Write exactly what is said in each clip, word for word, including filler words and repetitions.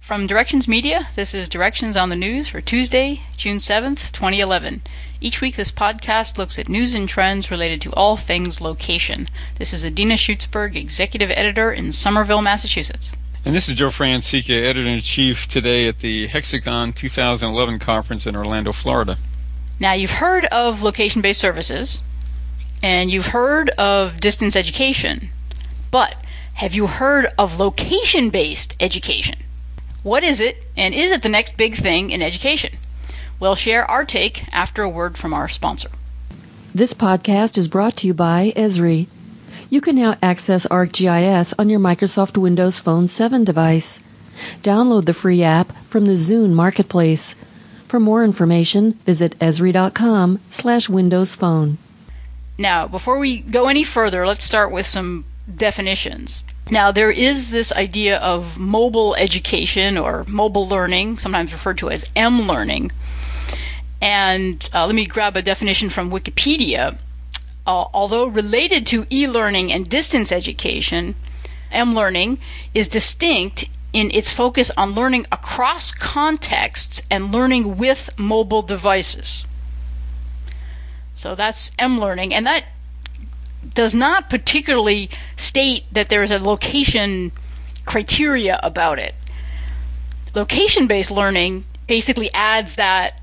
From Directions Media, this is Directions on the News for Tuesday, June seventh, twenty eleven. Each week this podcast looks at news and trends related to all things location. This is Adina Schutzberg, Executive Editor in Somerville, Massachusetts. And this is Joe Francica, Editor-in-Chief, today at the Hexagon two thousand eleven conference in Orlando, Florida. Now, you've heard of location-based services, and you've heard of distance education, but have you heard of location-based education? What is it, and is it the next big thing in education? We'll share our take after a word from our sponsor. This podcast is brought to you by Esri. You can now access ArcGIS on your Microsoft Windows Phone seven device. Download the free app from the Zune Marketplace. For more information, visit esri.com slash Windows Phone. Now, before we go any further, let's start with some definitions. Now, there is this idea of mobile education or mobile learning, sometimes referred to as M-learning. And uh, let me grab a definition from Wikipedia. Uh, although related to e-learning and distance education, M-learning is distinct in its focus on learning across contexts and learning with mobile devices. So that's M-learning, and that does not particularly state that there is a location criteria about it. Location-based learning basically adds that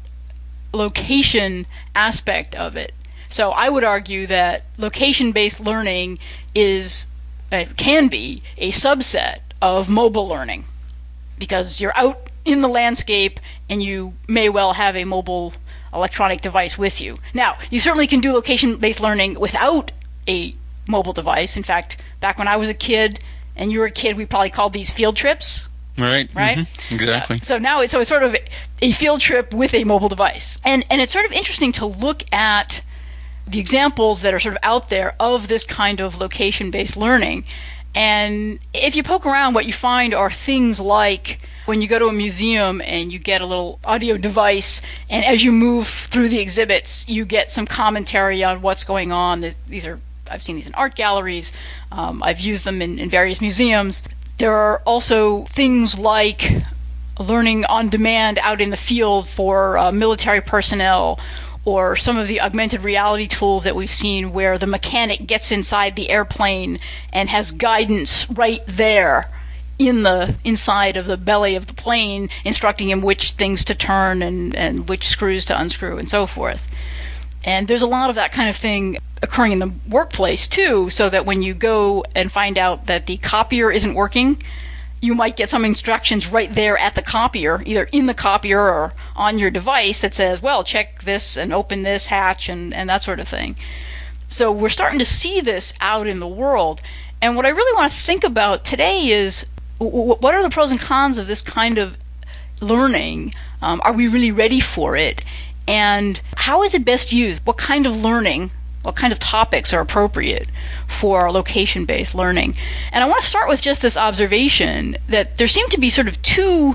location aspect of it. So I would argue that location-based learning is, uh, can be, a subset of mobile learning, because you're out in the landscape and you may well have a mobile electronic device with you. Now, you certainly can do location-based learning without a mobile device. In fact, back when I was a kid and you were a kid, we probably called these field trips. Right. Right? Mm-hmm. Exactly. Uh, so now it's, so it's sort of a field trip with a mobile device. And and it's sort of interesting to look at the examples that are sort of out there of this kind of location-based learning. And if you poke around, what you find are things like when you go to a museum and you get a little audio device, and as you move through the exhibits, you get some commentary on what's going on. These are, I've seen these in art galleries. Um, I've used them in, in various museums. There are also things like learning on demand out in the field for uh, military personnel, or some of the augmented reality tools that we've seen where the mechanic gets inside the airplane and has guidance right there in the inside of the belly of the plane, instructing him which things to turn and, and which screws to unscrew and so forth. And there's a lot of that kind of thing occurring in the workplace too, so that when you go and find out that the copier isn't working, you might get some instructions right there at the copier, either in the copier or on your device, that says, well, check this and open this hatch and, and that sort of thing. So we're starting to see this out in the world. And what I really want to think about today is, what are the pros and cons of this kind of learning? Um, are we really ready for it? And how is it best used? What kind of learning, what kind of topics are appropriate for location-based learning? And I want to start with just this observation that there seem to be sort of two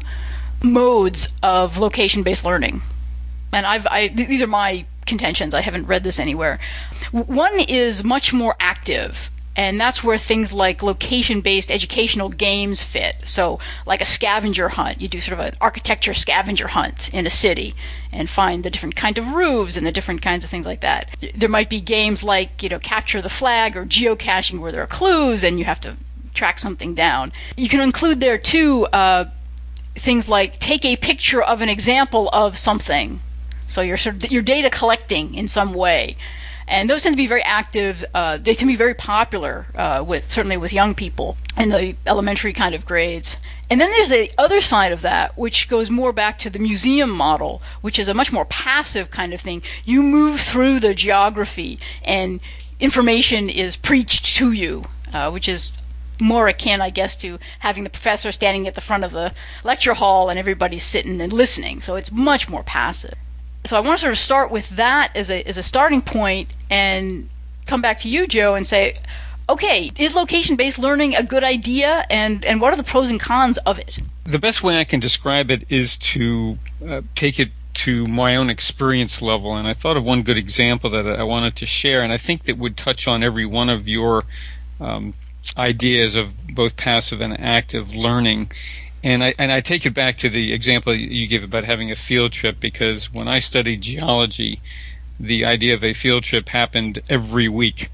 modes of location-based learning. And I've, I, these are my contentions. I haven't read this anywhere. One is much more active, and that's where things like location-based educational games fit. So like a scavenger hunt, you do sort of an architecture scavenger hunt in a city and find the different kind of roofs and the different kinds of things like that. There might be games like, you know, capture the flag or geocaching, where there are clues and you have to track something down. You can include there too uh, things like take a picture of an example of something. So you're sort of you're data collecting in some way. And those tend to be very active. Uh, they tend to be very popular, uh, with certainly with young people in the elementary kind of grades. And then there's the other side of that, which goes more back to the museum model, which is a much more passive kind of thing. You move through the geography, and information is preached to you, uh, which is more akin, I guess, to having the professor standing at the front of the lecture hall and everybody's sitting and listening. So it's much more passive. So I want to sort of start with that as a as a starting point and come back to you, Joe, and say, okay, is location-based learning a good idea, and, and what are the pros and cons of it? The best way I can describe it is to uh, take it to my own experience level, and I thought of one good example that I wanted to share, and I think that would touch on every one of your um, ideas of both passive and active learning. And I and I take it back to the example you give about having a field trip, because when I studied geology, the idea of a field trip happened every week.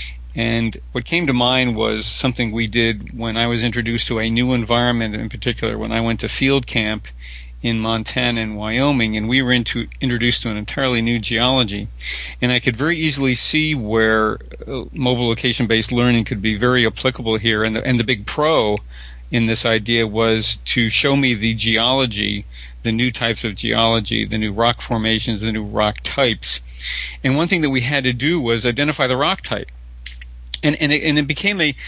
And what came to mind was something we did when I was introduced to a new environment, in particular when I went to field camp in Montana and Wyoming, and we were into, introduced to an entirely new geology. And I could very easily see where uh, mobile location-based learning could be very applicable here. And the, and the big pro in this idea was to show me the geology, the new types of geology, the new rock formations, the new rock types. And one thing that we had to do was identify the rock type. And and it, and it became a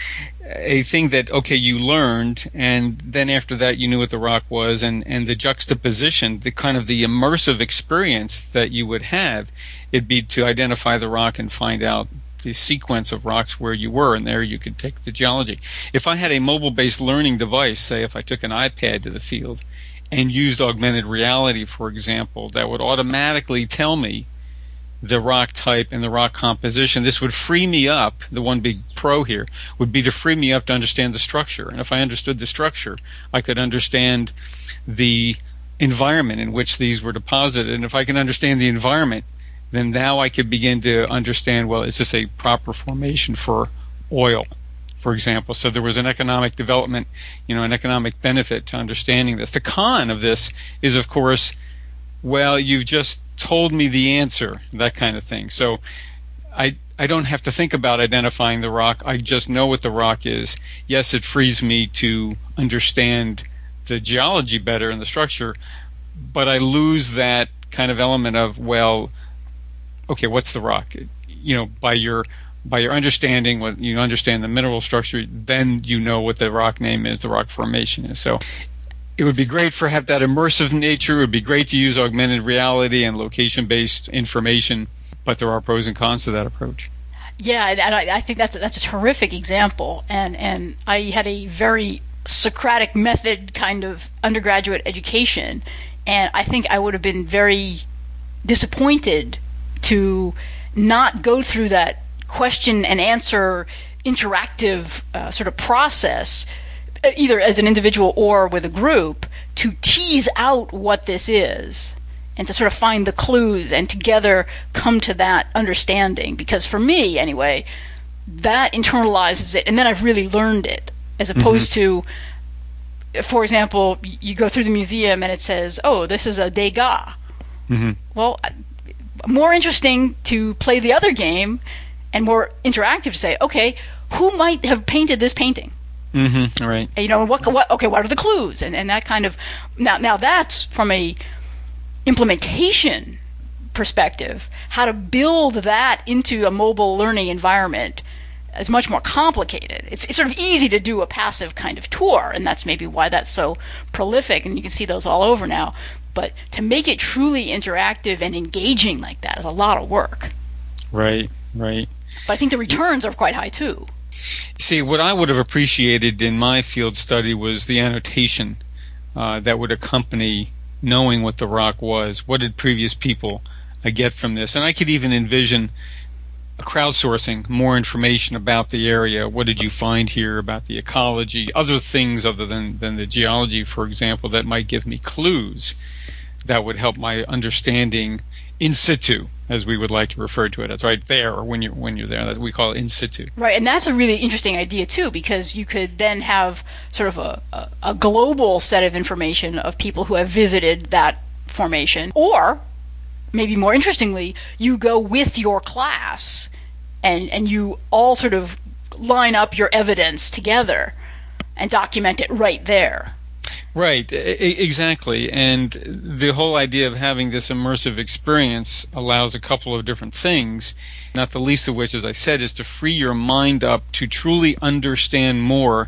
a thing that, okay, you learned, and then after that you knew what the rock was, and, and the juxtaposition, the kind of the immersive experience that you would have, it'd be to identify the rock and find out the sequence of rocks where you were, and there you could take the geology. If I had a mobile-based learning device, say if I took an iPad to the field and used augmented reality, for example, that would automatically tell me the rock type and the rock composition, this would free me up. The one big pro here would be to free me up to understand the structure. And if I understood the structure, I could understand the environment in which these were deposited. And if I can understand the environment, then now I could begin to understand, well, is this a proper formation for oil, for example? So there was an economic development, you know, an economic benefit to understanding this. The con of this is, of course, well, you've just told me the answer, that kind of thing. So I I don't have to think about identifying the rock. I just know what the rock is. Yes, it frees me to understand the geology better and the structure, but I lose that kind of element of, well, okay, what's the rock? You know, by your by your understanding, what you understand the mineral structure, then you know what the rock name is, the rock formation is. So it would be great for have that immersive nature. It would be great to use augmented reality and location-based information, but there are pros and cons to that approach. Yeah, and I, I think that's a, that's a terrific example. And and I had a very Socratic method kind of undergraduate education, and I think I would have been very disappointed to not go through that question and answer interactive uh, sort of process, either as an individual or with a group, to tease out what this is and to sort of find the clues and together come to that understanding. Because for me, anyway, that internalizes it, and then I've really learned it, as opposed mm-hmm. to, for example, you go through the museum and it says, oh, this is a Degas. Mm-hmm. Well, more interesting to play the other game and more interactive to say, okay, who might have painted this painting? Mm-hmm. Right. You know, what, what, okay, what are the clues? And, and that kind of, now, now that's from a implementation perspective. How to build that into a mobile learning environment is much more complicated. It's, it's sort of easy to do a passive kind of tour, and that's maybe why that's so prolific, and you can see those all over now. But to make it truly interactive and engaging like that is a lot of work. Right, right. But I think the returns are quite high too. See, what I would have appreciated in my field study was the annotation uh, that would accompany knowing what the rock was. What did previous people uh, get from this? And I could even envision crowdsourcing more information about the area. What did you find here about the ecology? Other things other than, than the geology, for example, that might give me clues that would help my understanding in situ, as we would like to refer to it. It's right there, or when you're when you're there. That we call it in situ. Right, and that's a really interesting idea too, because you could then have sort of a, a, a global set of information of people who have visited that formation, or maybe more interestingly, you go with your class and and you all sort of line up your evidence together and document it right there. Right, exactly. And the whole idea of having this immersive experience allows a couple of different things, not the least of which, as I said, is to free your mind up to truly understand more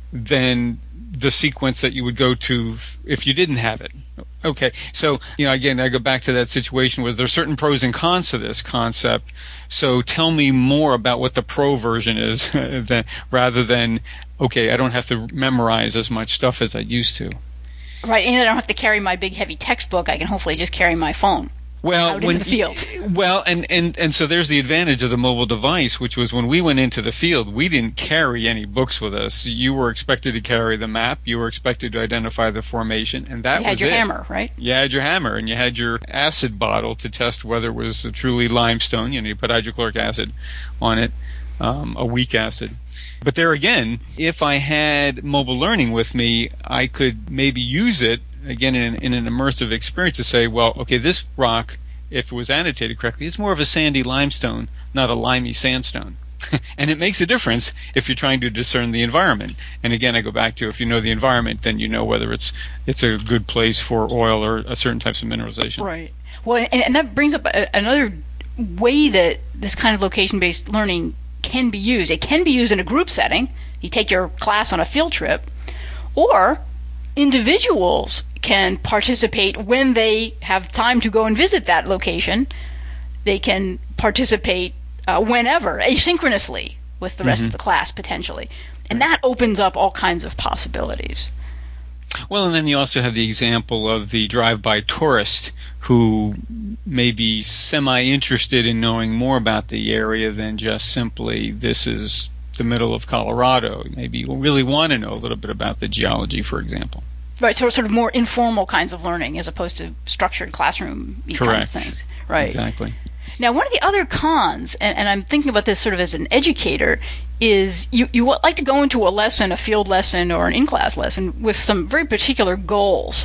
than the sequence that you would go to if you didn't have it. Okay, so, you know, again, I go back to that situation where there's certain pros and cons to this concept. So tell me more about what the pro version is than, rather than, okay, I don't have to memorize as much stuff as I used to. Right, and I don't have to carry my big heavy textbook. I can hopefully just carry my phone. well, out when, into the field. Well, and, and, and so there's the advantage of the mobile device, which was when we went into the field, we didn't carry any books with us. You were expected to carry the map. You were expected to identify the formation, and that you was had your it. hammer, right? You had your hammer, and you had your acid bottle to test whether it was a truly limestone. You know, you put hydrochloric acid on it, um, a weak acid. But there again, if I had mobile learning with me, I could maybe use it, again, in, in an immersive experience to say, well, okay, this rock, if it was annotated correctly, is more of a sandy limestone, not a limey sandstone. And it makes a difference if you're trying to discern the environment. And again, I go back to if you know the environment, then you know whether it's it's a good place for oil or a certain types of mineralization. Right. Well, and, and that brings up a, another way that this kind of location-based learning can be used. It can be used in a group setting. You take your class on a field trip, or individuals can participate when they have time to go and visit that location. They can participate uh, whenever, asynchronously, with the rest mm-hmm. of the class, potentially. And that opens up all kinds of possibilities. Well, and then you also have the example of the drive-by tourist who may be semi-interested in knowing more about the area than just simply, this is the middle of Colorado. Maybe you really want to know a little bit about the geology, for example. Right, so sort of more informal kinds of learning as opposed to structured classroom kind of things. Right. Exactly. Now, one of the other cons, and, and I'm thinking about this sort of as an educator, is you, you like to go into a lesson, a field lesson or an in-class lesson with some very particular goals.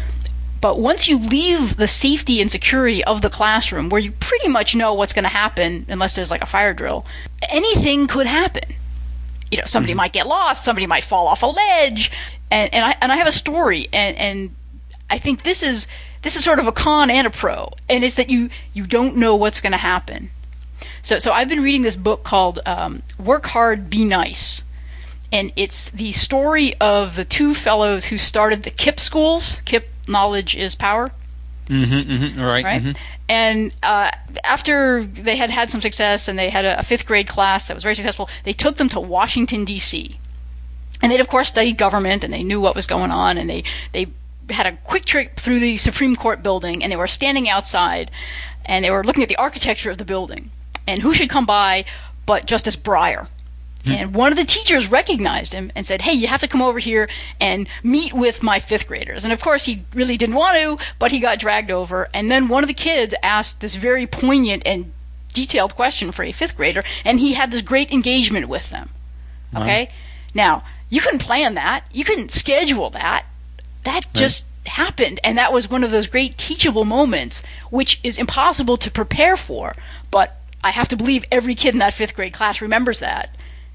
But once you leave the safety and security of the classroom, where you pretty much know what's going to happen, unless there's like a fire drill, anything could happen. You know, somebody mm-hmm. might get lost, somebody might fall off a ledge, and, and I and I have a story, and, and I think this is this is sort of a con and a pro, and it's that you you don't know what's going to happen. So so I've been reading this book called um, Work Hard, Be Nice, and it's the story of the two fellows who started the KIPP schools. KIPP, Knowledge is Power. Mm-hmm, mm-hmm, right. Right. Mm-hmm. And uh, after they had had some success and they had a, a fifth grade class that was very successful, they took them to Washington, D C And they'd, of course, studied government, and they knew what was going on, and they, they had a quick trip through the Supreme Court building, and they were standing outside, and they were looking at the architecture of the building. And who should come by but Justice Breyer? And one of the teachers recognized him and said, hey, you have to come over here and meet with my fifth graders. And of course, he really didn't want to, but he got dragged over. And then one of the kids asked this very poignant and detailed question for a fifth grader, and he had this great engagement with them. Okay? Wow. Now, you couldn't plan that. You couldn't schedule that. That just right. happened. And that was one of those great teachable moments, which is impossible to prepare for. But I have to believe every kid in that fifth grade class remembers that.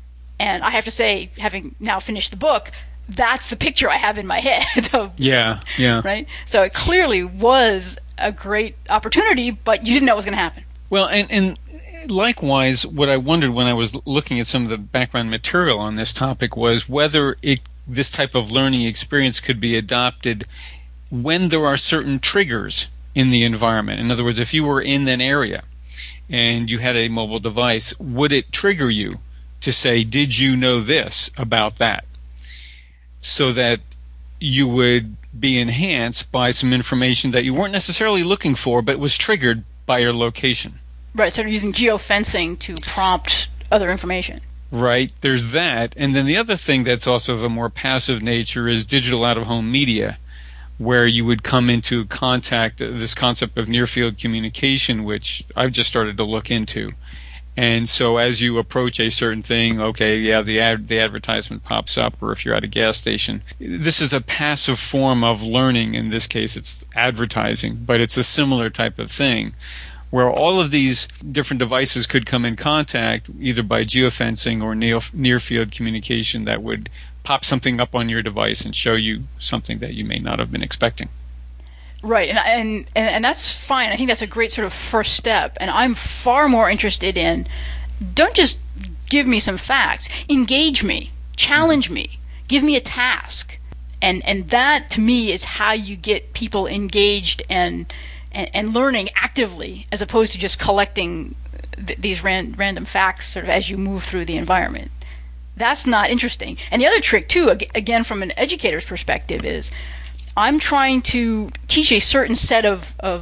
And I have to say, having now finished the book, that's the picture I have in my head. Of, yeah, yeah. Right? So it clearly was a great opportunity, but you didn't know it was going to happen. Well, and, and likewise, what I wondered when I was looking at some of the background material on this topic was whether it, this type of learning experience could be adopted when there are certain triggers in the environment. In other words, if you were in an area and you had a mobile device, would it trigger you to say, did you know this about that? So that you would be enhanced by some information that you weren't necessarily looking for, but was triggered by your location. Right, so they're using geofencing to prompt other information. Right, there's that. And then the other thing that's also of a more passive nature is digital out-of-home media, where you would come into contact, this concept of near-field communication, which I've just started to look into. And so as you approach a certain thing, okay, yeah, the ad, the advertisement pops up, or if you're at a gas station. This is a passive form of learning. In this case, it's advertising, but it's a similar type of thing, where all of these different devices could come in contact, either by geofencing or near, near-field communication, that would pop something up on your device and show you something that you may not have been expecting. Right, and, and and and that's fine. I think that's a great sort of first step. And I'm far more interested in, don't just give me some facts. Engage me, challenge me, give me a task, and and that to me is how you get people engaged and and, and learning actively, as opposed to just collecting th- these ran- random facts sort of as you move through the environment. That's not interesting. And the other trick too, ag- again from an educator's perspective, is I'm trying to teach a certain set of, of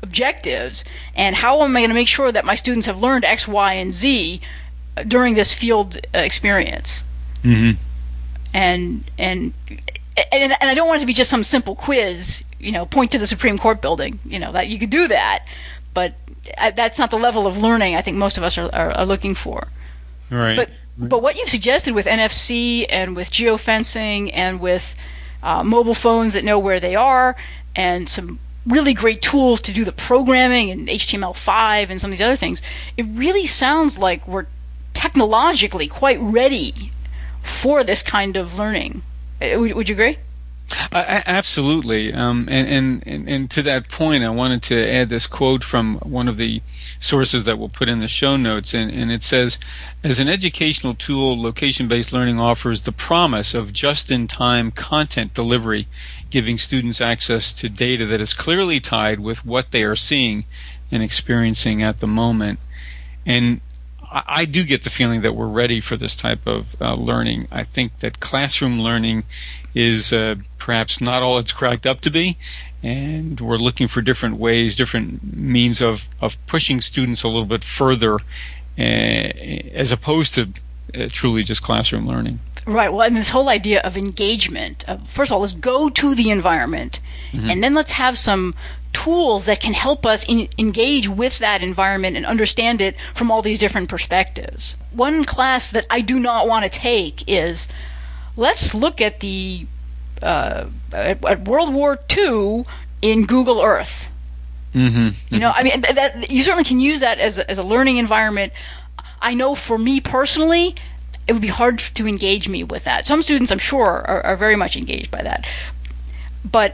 objectives, and how am I going to make sure that my students have learned X, Y, and Z during this field uh, experience? Mm-hmm. And, and and and I don't want it to be just some simple quiz, you know, point to the Supreme Court building, you know, that you could do that, but that's not the level of learning I think most of us are, are, are looking for. Right. But but what you've suggested with N F C and with geofencing and with uh, mobile phones that know where they are, and some really great tools to do the programming in H T M L five and some of these other things, it really sounds like we're technologically quite ready for this kind of learning. Would, would you agree? Uh, absolutely. Um, and, and, and to that point, I wanted to add this quote from one of the sources that we'll put in the show notes. And, and it says, as an educational tool, location-based learning offers the promise of just-in-time content delivery, giving students access to data that is clearly tied with what they are seeing and experiencing at the moment. And I, I do get the feeling that we're ready for this type of uh, learning. I think that classroom learning is uh, perhaps not all it's cracked up to be, and we're looking for different ways, different means of, of pushing students a little bit further, uh, as opposed to uh, truly just classroom learning. Right. Well, and this whole idea of engagement, of, first of all, let's go to the environment, mm-hmm. and then let's have some tools that can help us in, engage with that environment and understand it from all these different perspectives. One class that I do not want to take is, let's look at the uh, at, at World War Two in Google Earth. Mm-hmm. You know, I mean, that, you certainly can use that as a, as a learning environment. I know for me personally, it would be hard to engage me with that. Some students, I'm sure, are, are very much engaged by that. But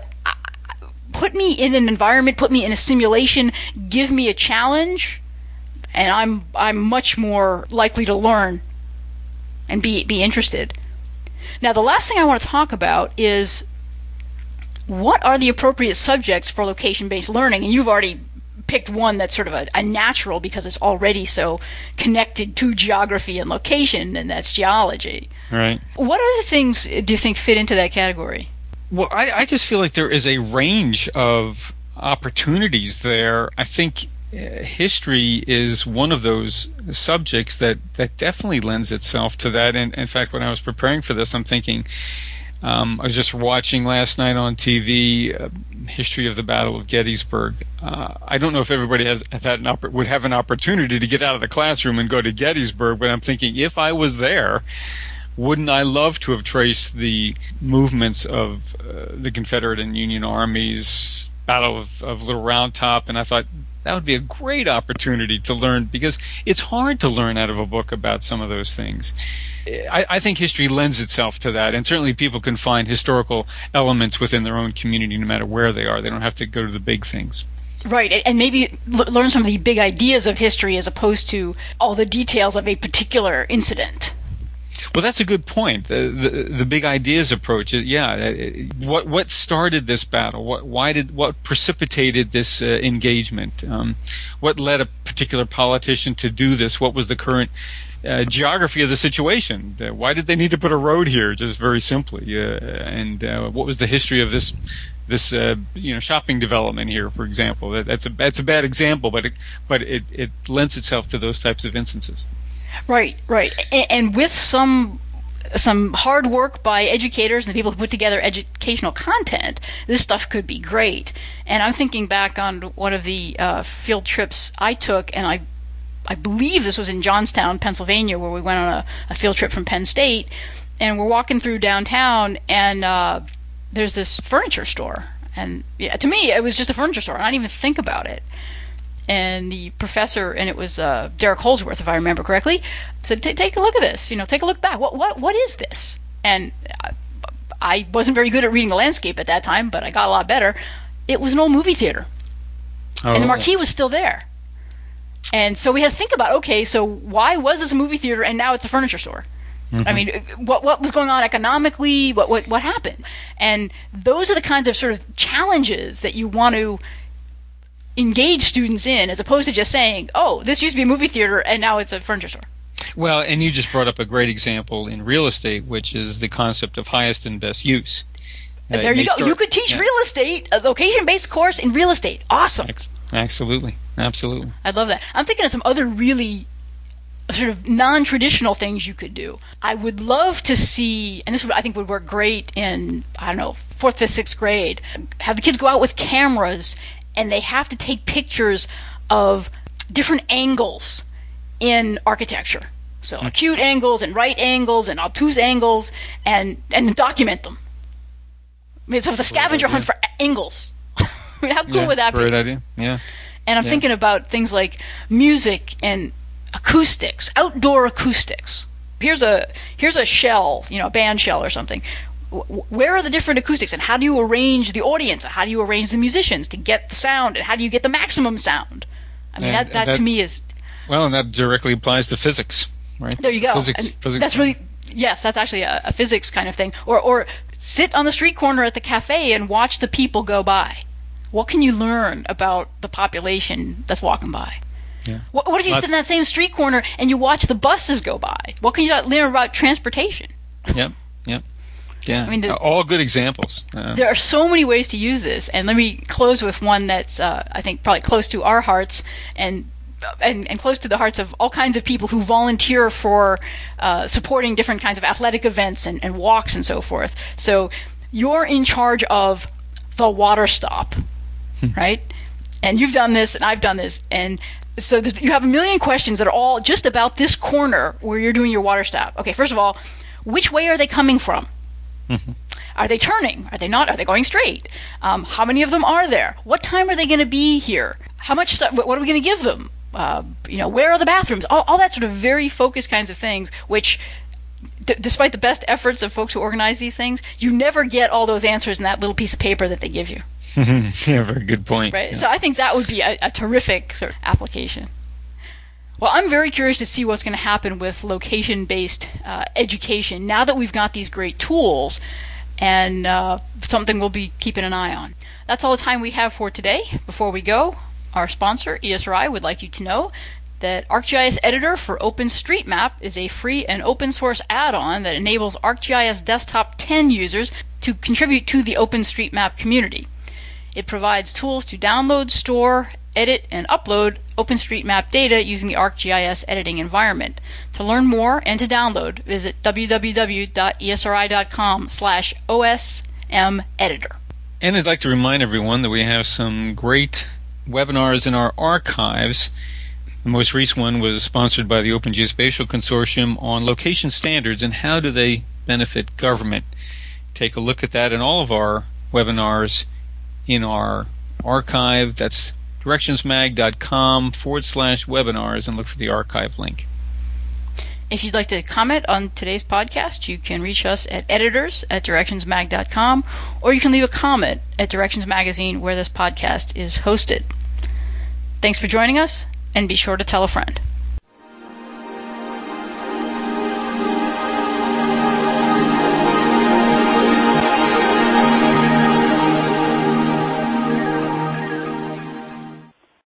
put me in an environment, put me in a simulation, give me a challenge, and I'm I'm much more likely to learn and be be interested. Now, the last thing I want to talk about is what are the appropriate subjects for location-based learning? And you've already picked one that's sort of a, a natural because it's already so connected to geography and location, and that's geology. Right. What other things do you think fit into that category? Well, I, I just feel like there is a range of opportunities there. I think uh, history is one of those subjects that, that definitely lends itself to that. And in fact, when I was preparing for this, I'm thinking, um, I was just watching last night on T V uh, history of the Battle of Gettysburg. Uh, I don't know if everybody has have had an oppor- would have an opportunity to get out of the classroom and go to Gettysburg, but I'm thinking, if I was there, wouldn't I love to have traced the movements of uh, the Confederate and Union armies, Battle of, of Little Round Top, and I thought that would be a great opportunity to learn, because it's hard to learn out of a book about some of those things. I, I think history lends itself to that, and certainly people can find historical elements within their own community no matter where they are. They don't have to go to the big things. Right, and maybe learn some of the big ideas of history as opposed to all the details of a particular incident. Well, that's a good point. The the, the big ideas approach. Yeah, what what started this battle? What why did what precipitated this uh, engagement? Um, what led a particular politician to do this? What was the current uh, geography of the situation? Uh, why did they need to put a road here? Just very simply. Uh, and uh, what was the history of this this uh, you know shopping development here, for example? That, that's a that's a bad example, but it, but it it lends itself to those types of instances. Right, right, and, and with some some hard work by educators and the people who put together educational content, this stuff could be great. And I'm thinking back on one of the uh, field trips I took, and I I believe this was in Johnstown, Pennsylvania, where we went on a, a field trip from Penn State, and we're walking through downtown, and uh, there's this furniture store, and yeah, to me it was just a furniture store. I didn't even think about it. And the professor, and it was uh, Derek Holsworth, if I remember correctly, said, "Take a look at this. You know, take a look back. What, what, what is this?" And I, I wasn't very good at reading the landscape at that time, but I got a lot better. It was an old movie theater, oh. and the marquee was still there. And so we had to think about, okay, so why was this a movie theater and now it's a furniture store? Mm-hmm. I mean, what what was going on economically? What what what happened? And those are the kinds of sort of challenges that you want to engage students in, as opposed to just saying, oh, this used to be a movie theater and now it's a furniture store. Well, and you just brought up a great example in real estate, which is the concept of highest and best use. Uh, there you go. Start, you could teach yeah. real estate, a location-based course in real estate. Awesome. Absolutely. Absolutely. I love that. I'm thinking of some other really sort of non-traditional things you could do. I would love to see, and this would, I think would work great in, I don't know, fourth, fifth, sixth grade, have the kids go out with cameras and they have to take pictures of different angles in architecture. So acute angles and right angles and obtuse angles, and, and document them. I mean, so it's a scavenger hunt for angles. I mean, how cool yeah, would that be? Great idea. Yeah. And I'm yeah. thinking about things like music and acoustics, outdoor acoustics. Here's a here's a shell, you know, a band shell or something. W- where are the different acoustics, and how do you arrange the audience? How do you arrange the musicians to get the sound, and how do you get the maximum sound? I mean, and, that, that, that to me is... Well, and that directly applies to physics, right? There you go. Physics, physics. That's really... Yes, that's actually a, a physics kind of thing. Or, or sit on the street corner at the cafe and watch the people go by. What can you learn about the population that's walking by? Yeah. What, what if you Lots. sit in that same street corner and you watch the buses go by? What can you learn about transportation? Yep, yep. Yeah, I mean, the, all good examples. Uh, there are so many ways to use this, and let me close with one that's, uh, I think, probably close to our hearts, and and, and close to the hearts of all kinds of people who volunteer for uh, supporting different kinds of athletic events and, and walks and so forth. So you're in charge of the water stop, right? And you've done this, and I've done this, and so you have a million questions that are all just about this corner where you're doing your water stop. Okay, first of all, which way are they coming from? Mm-hmm. Are they turning? Are they not? Are they going straight? Um, how many of them are there? What time are they going to be here? How much stuff? What are we going to give them? Uh, you know, where are the bathrooms? All, all that sort of very focused kinds of things, which, d- despite the best efforts of folks who organize these things, you never get all those answers in that little piece of paper that they give you. Yeah, very good point. Right. Yeah. So I think that would be a, a terrific sort of application. Well, I'm very curious to see what's going to happen with location-based uh, education now that we've got these great tools, and uh, something we'll be keeping an eye on. That's all the time we have for today. Before we go, our sponsor, E S R I, would like you to know that ArcGIS Editor for OpenStreetMap is a free and open source add-on that enables ArcGIS Desktop ten users to contribute to the OpenStreetMap community. It provides tools to download, store, edit, and upload OpenStreetMap data using the ArcGIS editing environment. To learn more and to download, visit w w w dot e s r i dot com slash O S M editor. And I'd like to remind everyone that we have some great webinars in our archives. The most recent one was sponsored by the Open Geospatial Consortium on location standards and how do they benefit government. Take a look at that in all of our webinars in our archive. That's directionsmag.com forward slash webinars, and look for the archive link. If you'd like to comment on today's podcast, you can reach us at editors at directionsmag dot com, or you can leave a comment at Directions Magazine, where this podcast is hosted. Thanks for joining us, and be sure to tell a friend.